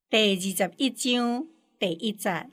第21章第1节。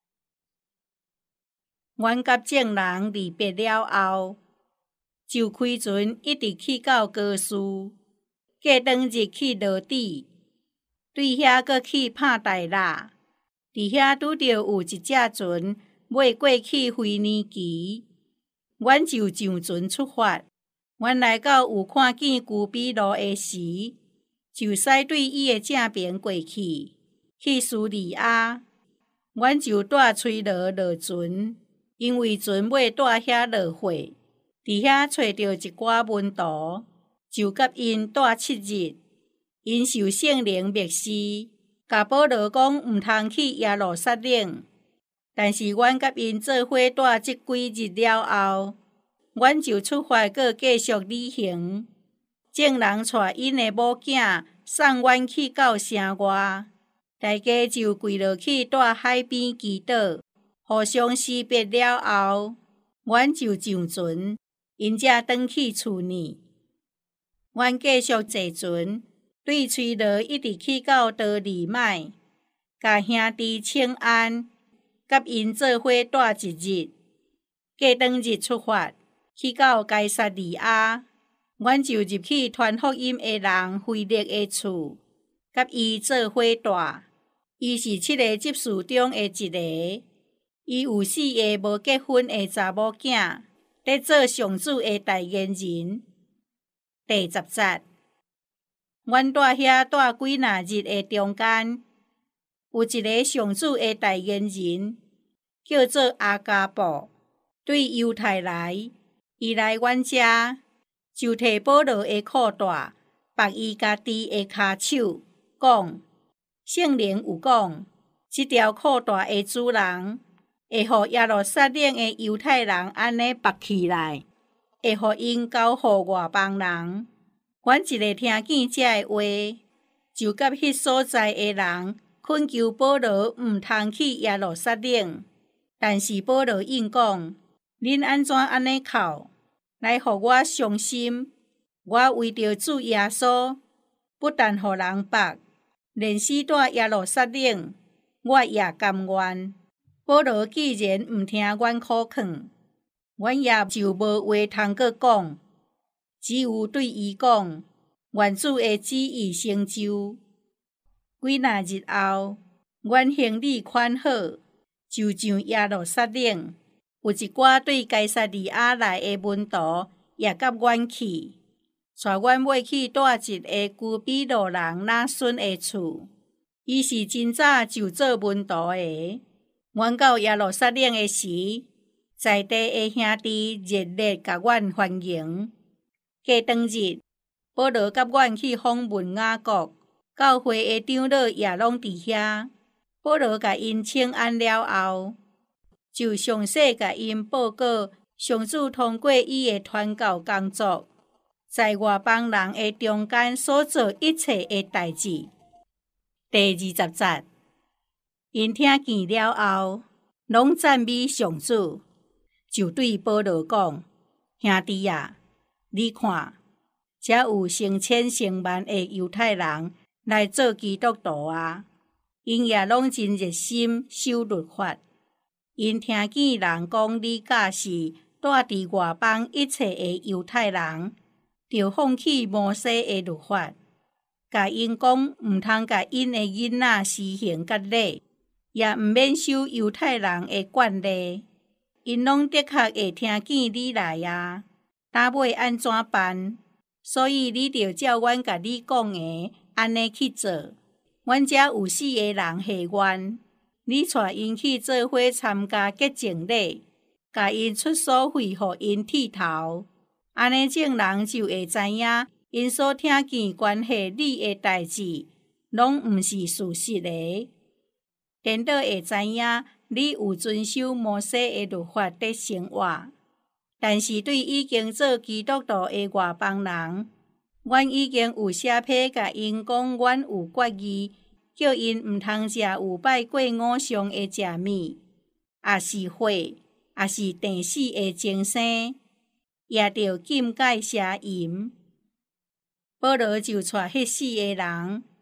阮甲众人离别了后，就开船一直去到高斯，过当日去罗底，对遐阁去拍大拉。伫遐拄着有一只船要过去腓尼基，阮就上船出发。阮来到有看见居比路的时，就驶对伊的正边过去，去苏利亚。阮就带吹罗落船，因为船要带遐落货。伫遐找着一寡门徒，就甲因带7日。因受圣灵默示，甲保罗讲毋通去耶路撒冷。但是阮甲因做伙带这几日了后，阮就出发，阁继续旅行。众人带因的某囝送阮去到城外，大家就跪落去蹛海边祈祷，互相识别了后，阮就上船，因才转去厝里。阮继续坐船，对吹罗一直去到多利麦，甲兄弟请安，甲因做伙带1日。过当日出发，去到该撒利亚，阮就入去传福音的人腓力的厝，甲伊做伙带。伊是7个执事中的一个，伊有4个无结婚的查某囝，在做上主的代言人。第10节。阮在遐带几若日的中间，有一个上主的代言人，叫做阿加布，对犹太来，伊来阮遮，就摕保罗的裤带，绑伊家己的骹手，讲：圣灵有讲，这条裤带的主人会互耶路撒冷的犹太人安尼绑起来，会互因交互外邦人。阮一个听见这个话，就甲迄所在的人恳求保罗毋通去耶路撒冷。但是保罗应讲：恁安怎安尼哭，来互我伤心？我为着主耶稣，不但互人绑，连死在耶路撒冷，我也甘愿。保罗既然毋听阮苦劝，阮也就无话通阁讲，只有对伊讲：愿主的旨意成就。几若日后，阮行李款好，就上耶路撒冷。有一寡对该撒利亚来的门徒也甲阮去，带阮要去住一个居比路人拿孙的厝。伊是真早就做门徒的。阮到耶路撒冷的时，在地的兄弟热烈甲阮欢迎。过当日，保罗甲阮去访问雅各，教会的长老也拢伫遐。保罗甲因请安了后，就详细甲因报告上主通过伊的传教工作，在外邦人的中间所做一切的代志。第20节。因听见了后，拢赞美上主，就对保罗讲：兄弟啊，你看，遮有成千成万的犹太人来做基督徒啊！因也拢真热心守律法。因听见人讲你假是住伫外邦一切的犹太人，就放弃摩西的律法，甲因讲毋通甲因的囡仔施行割礼，也毋免守犹太人的惯例。因拢的确会听见你来啊，打尾安怎办？所以你着照阮甲你讲的安尼去做。阮遮有4个人下愿，你带因去做伙参加洁净礼，甲因出所费，互因剃头。安尼众人就会知影，因所听见关系你的代志，拢毋是事实的。颠倒会知影你有遵守摩西的律法在生活。但是对已经做基督徒的外邦人，阮已经有写批甲因讲，阮有决议，叫因毋通食有拜过偶像的食物，也是火，也是地死的精生，也着禁戒邪淫。保罗就带迄4个人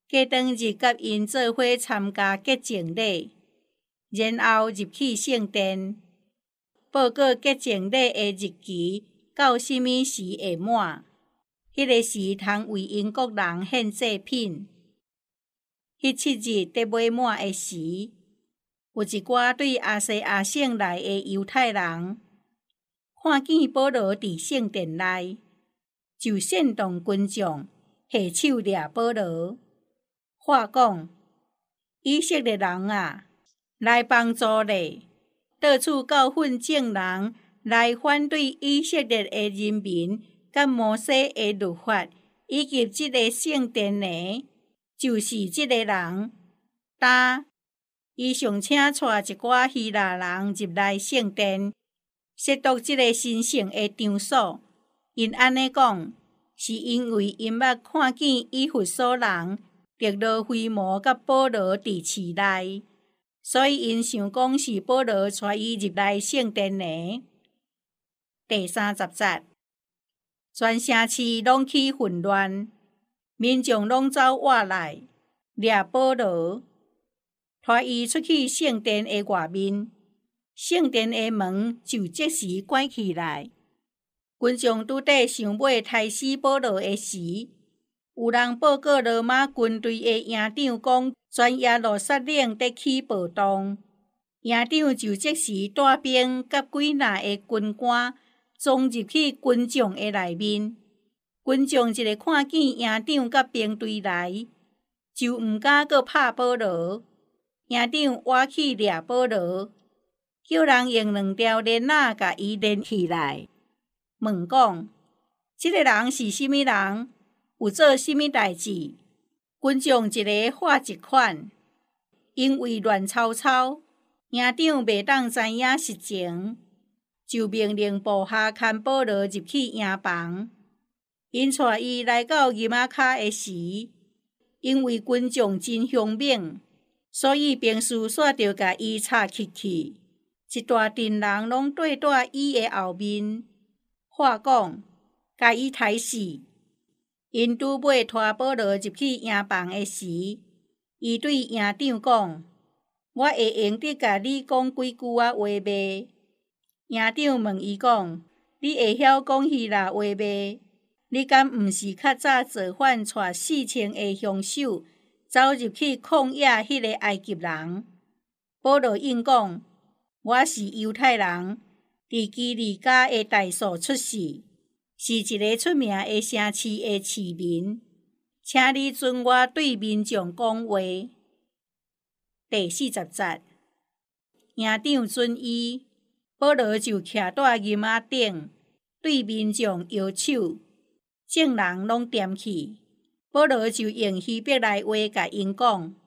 过当日甲因做伙参加洁净礼，然后入去圣殿，报告洁净礼的日期到什么时会满，迄个时通为因国人献祭品。迄7日得未满的时，有一寡对亚细亚省内的犹太人，看见保罗伫圣殿内，就煽动群众下手掠保罗，话讲：以色列人啊，来帮助你，到处教训众人来反对以色列的人民甲摩西的律法，以及即个圣殿的，就是即个人。伊尚请带一寡希腊人入来圣殿，亵渎即个神圣的场所。因安尼讲，是因为因捌看见以弗所人跌落灰魔甲保罗伫市内，所以因想讲是保罗带伊入来圣殿的。第30节，全城市拢起混乱，民众拢走外来掠保罗，拖伊出去圣殿的外面，圣殿的门就即时关起来。群众拄底想要杀死保罗的时，有人报告罗马军队的营长讲，全耶路撒冷得起暴动。营长就即时带兵甲几若的军官冲入去群众的内面。群众一个看见营长甲兵队来，就毋敢阁拍保罗。营长挖起掠保罗，叫人用2条链仔甲伊连起来，问讲：即个人是甚物人？有做甚物代志？群众一个喝一款，因为乱吵吵，营长袂当知影实情，就命令部下牵保罗入去营房。因带伊来到银仔骹的时，因为群众真凶猛，所以兵士煞着甲伊插起去，一大阵人拢对在伊的后面，话讲甲伊杀死。因拄尾拖保罗入去营房的时，伊对营长讲：我会用得甲你讲几句话袂？营长问伊讲：你会晓讲希腊话袂？你敢毋是较早造反带4000个凶手走入去控野迄个埃及人？保罗应讲：我是犹太人，伫基利家的大数出世，是一个出名的城市的市民，请你准我对民众讲话。第40节，营长准伊，保罗就徛在银仔顶，对民众摇手，众人拢踮去。保罗就用希伯来话甲因讲：